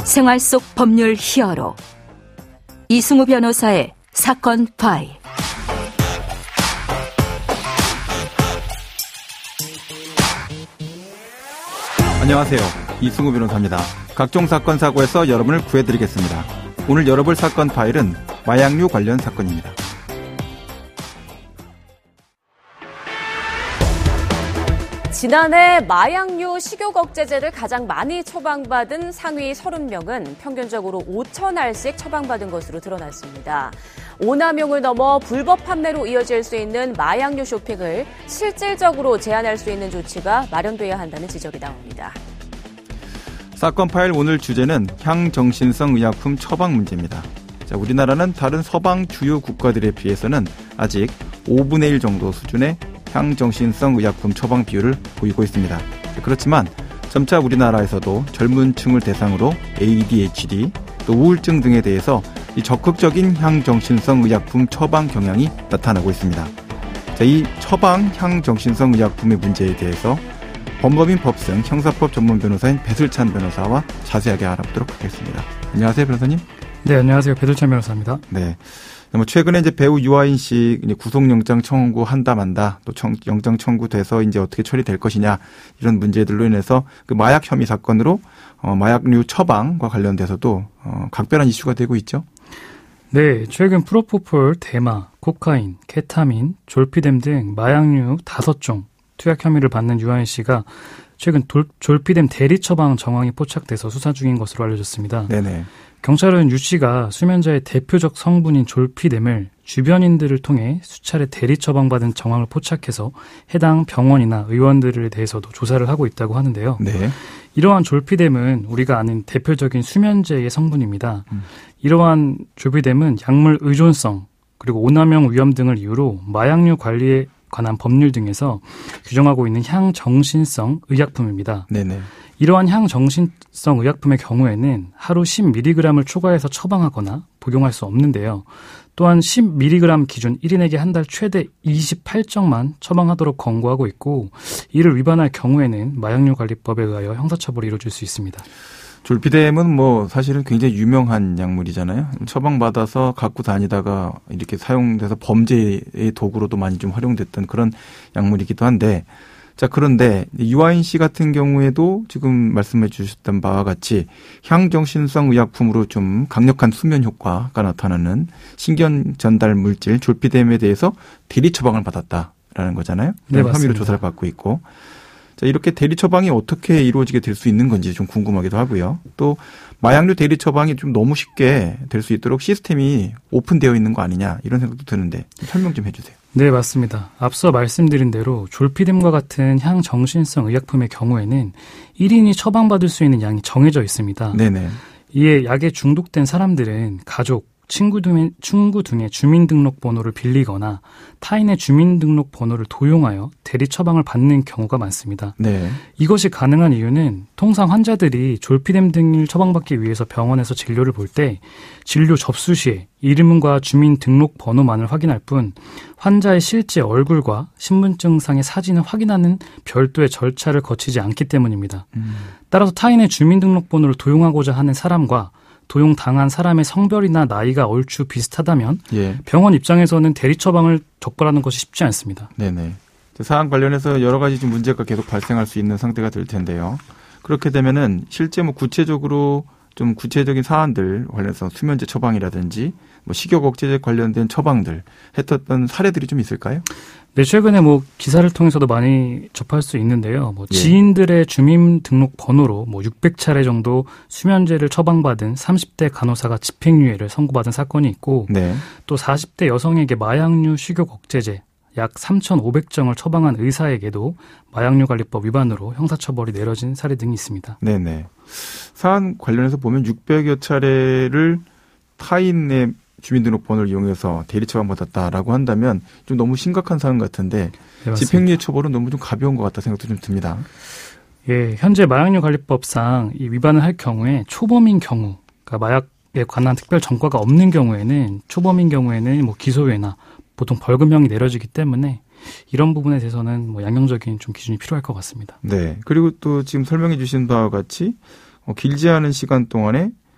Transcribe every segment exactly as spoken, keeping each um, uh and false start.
생활 속 법률 히어로 이승우 변호사의 사건 파일. 안녕하세요. 이승우 변호사입니다. 각종 사건 사고에서 여러분을 구해드리겠습니다. 오늘 열어볼 사건 파일은 마약류 관련 사건입니다. 지난해 마약류 식욕 억제제를 가장 많이 처방받은 상위 서른 명은 평균적으로 오천 알씩 처방받은 것으로 드러났습니다. 오남용을 넘어 불법 판매로 이어질 수 있는 마약류 쇼핑을 실질적으로 제한할 수 있는 조치가 마련돼야 한다는 지적이 나옵니다. 사건 파일 오늘 주제는 향정신성 의약품 처방 문제입니다. 자, 우리나라는 다른 서방 주요 국가들에 비해서는 아직 오분의 일 정도 수준의 향정신성 의약품 처방 비율을 보이고 있습니다. 그렇지만 점차 우리나라에서도 젊은 층을 대상으로 에이디에이치디, 또 우울증 등에 대해서 이 적극적인 향정신성 의약품 처방 경향이 나타나고 있습니다. 자, 이 처방 향정신성 의약품의 문제에 대해서 범법인 법승 형사법 전문 변호사인 배슬찬 변호사와 자세하게 알아보도록 하겠습니다. 안녕하세요, 변호사님. 네, 안녕하세요. 배슬찬 변호사입니다. 네. 뭐 최근에 이제 배우 유아인 씨 이제 구속영장 청구 한다 만다 또 청, 영장 청구돼서 이제 어떻게 처리될 것이냐 이런 문제들로 인해서 그 마약 혐의 사건으로 어, 마약류 처방과 관련돼서도 어, 각별한 이슈가 되고 있죠. 네, 최근 프로포폴, 대마, 코카인, 케타민, 졸피뎀 등 마약류 다섯 종 투약 혐의를 받는 유아인 씨가 최근 돌, 졸피뎀 대리 처방 정황이 포착돼서 수사 중인 것으로 알려졌습니다. 네네. 경찰은 유 씨가 수면제의 대표적 성분인 졸피뎀을 주변인들을 통해 수차례 대리 처방받은 정황을 포착해서 해당 병원이나 의원들에 대해서도 조사를 하고 있다고 하는데요. 네. 이러한 졸피뎀은 우리가 아는 대표적인 수면제의 성분입니다. 음. 이러한 졸피뎀은 약물 의존성 그리고 오남용 위험 등을 이유로 마약류 관리에 관한 법률 등에서 규정하고 있는 향정신성 의약품입니다. 네네. 이러한 향정신성 의약품의 경우에는 하루 십 밀리그램을 초과해서 처방하거나 복용할 수 없는데요. 또한 십 밀리그램 기준 일 인에게 한 달 최대 이십팔 정만 처방하도록 권고하고 있고 이를 위반할 경우에는 마약류관리법에 의하여 형사처벌이 이루어질 수 있습니다. 졸피뎀은 뭐 사실은 굉장히 유명한 약물이잖아요. 처방받아서 갖고 다니다가 이렇게 사용돼서 범죄의 도구로도 많이 좀 활용됐던 그런 약물이기도 한데 자, 그런데 유아인 씨 같은 경우에도 지금 말씀해 주셨던 바와 같이 향정신성 의약품으로 좀 강력한 수면 효과가 나타나는 신경 전달 물질 졸피뎀에 대해서 대리 처방을 받았다라는 거잖아요. 네, 맞습니다. 혐의로 조사를 받고 있고. 자, 이렇게 대리 처방이 어떻게 이루어지게 될 수 있는 건지 좀 궁금하기도 하고요. 또 마약류 대리 처방이 좀 너무 쉽게 될 수 있도록 시스템이 오픈되어 있는 거 아니냐 이런 생각도 드는데 설명 좀 해 주세요. 네, 맞습니다. 앞서 말씀드린 대로 졸피뎀과 같은 향정신성 의약품의 경우에는 일 인이 처방받을 수 있는 양이 정해져 있습니다. 네네. 이에 약에 중독된 사람들은 가족, 친구 등의, 친구 등의 주민등록번호를 빌리거나 타인의 주민등록번호를 도용하여 대리 처방을 받는 경우가 많습니다. 네. 이것이 가능한 이유는 통상 환자들이 졸피뎀 등을 처방받기 위해서 병원에서 진료를 볼 때 진료 접수 시에 이름과 주민등록번호만을 확인할 뿐 환자의 실제 얼굴과 신분증상의 사진을 확인하는 별도의 절차를 거치지 않기 때문입니다. 음. 따라서 타인의 주민등록번호를 도용하고자 하는 사람과 도용당한 사람의 성별이나 나이가 얼추 비슷하다면 예. 병원 입장에서는 대리 처방을 적발하는 것이 쉽지 않습니다. 네네. 사안 관련해서 여러 가지 좀 문제가 계속 발생할 수 있는 상태가 될 텐데요. 그렇게 되면은 실제 뭐 구체적으로 좀 구체적인 사안들 관련해서 수면제 처방이라든지 뭐 식욕 억제제 관련된 처방들 했었던 사례들이 좀 있을까요? 네, 최근에 뭐 기사를 통해서도 많이 접할 수 있는데요. 뭐 예. 지인들의 주민등록번호로 뭐 육백 차례 정도 수면제를 처방받은 삼십 대 간호사가 집행유예를 선고받은 사건이 있고 네. 또 사십 대 여성에게 마약류 식욕 억제제 약 삼천오백 정을 처방한 의사에게도 마약류관리법 위반으로 형사처벌이 내려진 사례 등이 있습니다. 네네. 사안 관련해서 보면 육백여 차례를 타인의 주민등록번호를 이용해서 대리 처방받았다라고 한다면 좀 너무 심각한 사안 같은데 네, 집행유예 처벌은 너무 좀 가벼운 것 같다 생각도 좀 듭니다. 예, 현재 마약류관리법상 이 위반을 할 경우에 초범인 경우, 그러니까 마약에 관한 특별 전과가 없는 경우에는 초범인 경우에는 뭐 기소유예나 보통 벌금형이 내려지기 때문에 이런 부분에 대해서는 뭐 양형적인 좀 기준이 필요할 것 같습니다. 네, 그리고 또 지금 설명해 주신 바와 같이 어, 길지 않은 시간 동안에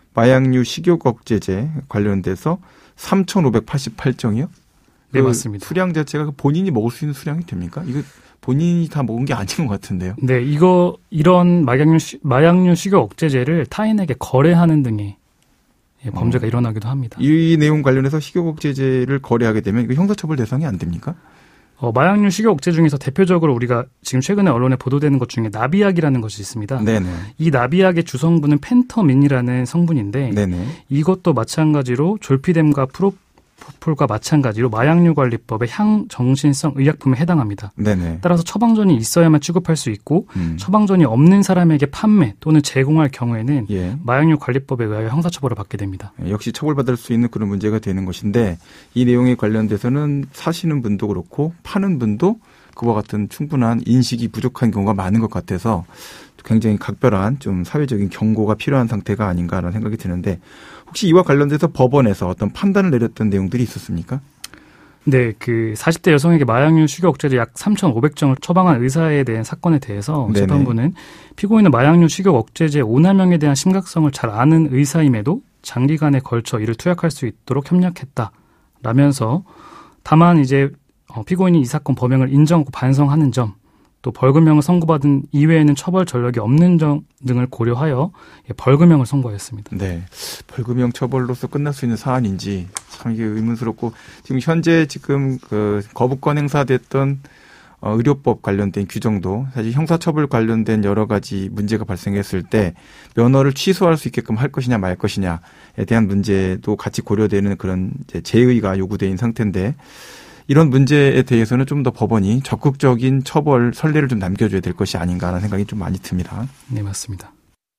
마약류 식욕 억제제 관련돼서 삼천오백팔십팔 정이요? 네, 맞습니다. 수량 자체가 본인이 먹을 수 있는 수량이 됩니까? 이거 본인이 다 먹은 게 아닌 것 같은데요. 네, 이거 이런 마약류 마약류 식욕 억제제를 타인에게 거래하는 등의 예, 범죄가 어. 일어나기도 합니다. 이 내용 관련해서 식욕 억제제를 거래하게 되면 이거 형사처벌 대상이 안 됩니까? 어, 마약류 식욕 억제 중에서 대표적으로 우리가 지금 최근에 언론에 보도되는 것 중에 나비약이라는 것이 있습니다. 네네. 이 나비약의 주성분은 펜터민이라는 성분인데 네네. 이것도 마찬가지로 졸피뎀과 프로 폴과 마찬가지로 마약류 관리법의 향정신성 의약품에 해당합니다. 네네. 따라서 처방전이 있어야만 취급할 수 있고 음. 처방전이 없는 사람에게 판매 또는 제공할 경우에는 예. 마약류 관리법에 의하여 형사처벌을 받게 됩니다. 역시 처벌받을 수 있는 그런 문제가 되는 것인데 이 내용에 관련돼서는 사시는 분도 그렇고 파는 분도 그와 같은 충분한 인식이 부족한 경우가 많은 것 같아서 굉장히 각별한 좀 사회적인 경고가 필요한 상태가 아닌가라는 생각이 드는데 혹시 이와 관련돼서 법원에서 어떤 판단을 내렸던 내용들이 있었습니까? 네, 그 사십 대 여성에게 마약류 식욕 억제제 약 삼천오백 정을 처방한 의사에 대한 사건에 대해서 네네. 재판부는 피고인은 마약류 식욕 억제제 오남용에 대한 심각성을 잘 아는 의사임에도 장기간에 걸쳐 이를 투약할 수 있도록 협력했다라면서 다만 이제 피고인이 이 사건 범행을 인정하고 반성하는 점, 또 벌금형을 선고받은 이외에는 처벌 전력이 없는 점 등을 고려하여 벌금형을 선고하였습니다. 네, 벌금형 처벌로서 끝날 수 있는 사안인지 참 이게 의문스럽고 지금 현재 지금 그 거부권 행사됐던 어, 의료법 관련된 규정도 사실 형사처벌 관련된 여러 가지 문제가 발생했을 때 면허를 취소할 수 있게끔 할 것이냐 말 것이냐에 대한 문제도 같이 고려되는 그런 이제 제의가 요구되는 상태인데. 이런 문제에 대해서는 좀 더 법원이 적극적인 처벌 선례를 좀 남겨줘야 될 것이 아닌가 하는 생각이 좀 많이 듭니다. 네, 맞습니다.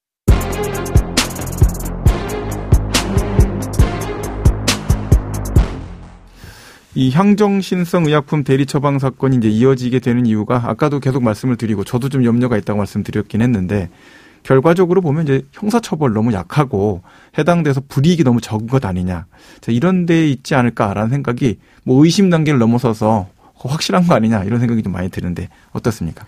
이 향정신성 의약품 대리 처방 사건이 이제 이어지게 되는 이유가 아까도 계속 말씀을 드리고 저도 좀 염려가 있다고 말씀드렸긴 했는데 결과적으로 보면 이제 형사처벌 너무 약하고 해당돼서 불이익이 너무 적은 것 아니냐. 자, 이런 데 있지 않을까라는 생각이 뭐 의심 단계를 넘어서서 확실한 거 아니냐 이런 생각이 좀 많이 드는데 어떻습니까?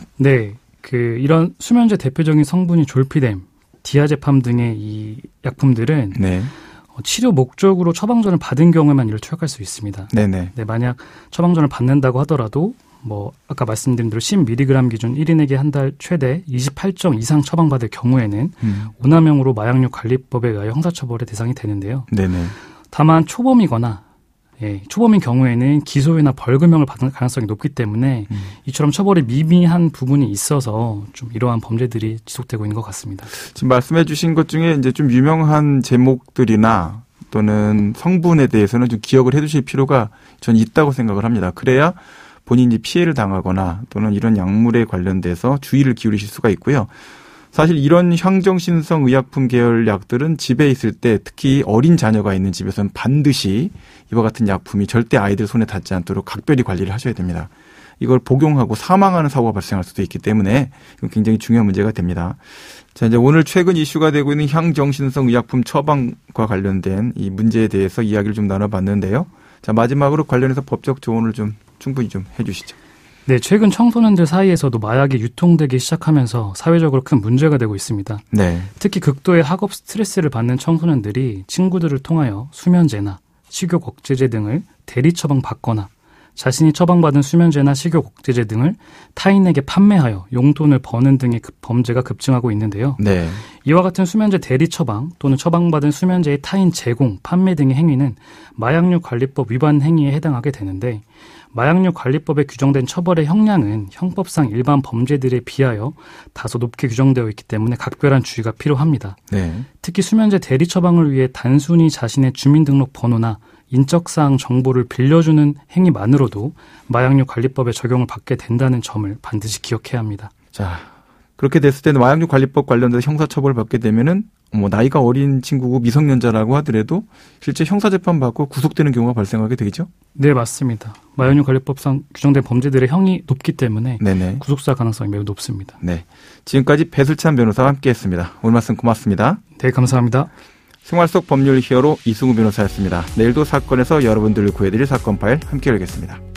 네. 그 이런 수면제 대표적인 성분이 졸피뎀, 디아제팜 등의 이 약품들은 네. 치료 목적으로 처방전을 받은 경우에만 이를 투약할 수 있습니다. 네네. 네, 만약 처방전을 받는다고 하더라도 뭐 아까 말씀드린 대로 십 밀리그램 기준 일 인에게 한 달 최대 이십팔 정 이상 처방받을 경우에는 음. 오남용으로 마약류 관리법에 의하여 형사처벌의 대상이 되는데요. 네네. 다만 초범이거나 예, 초범인 경우에는 기소유예나 벌금형을 받을 가능성이 높기 때문에 음. 이처럼 처벌이 미미한 부분이 있어서 좀 이러한 범죄들이 지속되고 있는 것 같습니다. 지금 말씀해 주신 것 중에 이제 좀 유명한 제목들이나 또는 성분에 대해서는 좀 기억을 해 두실 필요가 전 있다고 생각을 합니다. 그래야 본인이 피해를 당하거나 또는 이런 약물에 관련돼서 주의를 기울이실 수가 있고요. 사실 이런 향정신성 의약품 계열 약들은 집에 있을 때 특히 어린 자녀가 있는 집에서는 반드시 이와 같은 약품이 절대 아이들 손에 닿지 않도록 각별히 관리를 하셔야 됩니다. 이걸 복용하고 사망하는 사고가 발생할 수도 있기 때문에 이건 굉장히 중요한 문제가 됩니다. 자, 이제 오늘 최근 이슈가 되고 있는 향정신성 의약품 처방과 관련된 이 문제에 대해서 이야기를 좀 나눠봤는데요. 자, 마지막으로 관련해서 법적 조언을 좀 충분히 좀 해주시죠. 네, 최근 청소년들 사이에서도 마약이 유통되기 시작하면서 사회적으로 큰 문제가 되고 있습니다. 네. 특히 극도의 학업 스트레스를 받는 청소년들이 친구들을 통하여 수면제나 식욕 억제제 등을 대리 처방받거나 자신이 처방받은 수면제나 식욕 억제제 등을 타인에게 판매하여 용돈을 버는 등의 범죄가 급증하고 있는데요. 네. 이와 같은 수면제 대리 처방 또는 처방받은 수면제의 타인 제공, 판매 등의 행위는 마약류 관리법 위반 행위에 해당하게 되는데 마약류 관리법에 규정된 처벌의 형량은 형법상 일반 범죄들에 비하여 다소 높게 규정되어 있기 때문에 각별한 주의가 필요합니다. 네. 특히 수면제 대리 처방을 위해 단순히 자신의 주민등록번호나 인적사항 정보를 빌려주는 행위만으로도 마약류 관리법의 적용을 받게 된다는 점을 반드시 기억해야 합니다. 자, 그렇게 됐을 때는 마약류 관리법 관련돼서 형사처벌을 받게 되면은 뭐 나이가 어린 친구고 미성년자라고 하더라도 실제 형사재판 받고 구속되는 경우가 발생하게 되겠죠? 네, 맞습니다. 마약류 관리법상 규정된 범죄들의 형이 높기 때문에 네네. 구속사 가능성이 매우 높습니다. 네, 지금까지 배슬찬 변호사와 함께했습니다. 오늘 말씀 고맙습니다. 네, 감사합니다. 생활 속 법률 히어로 이승우 변호사였습니다. 내일도 사건에서 여러분들을 구해드릴 사건 파일 함께 열겠습니다.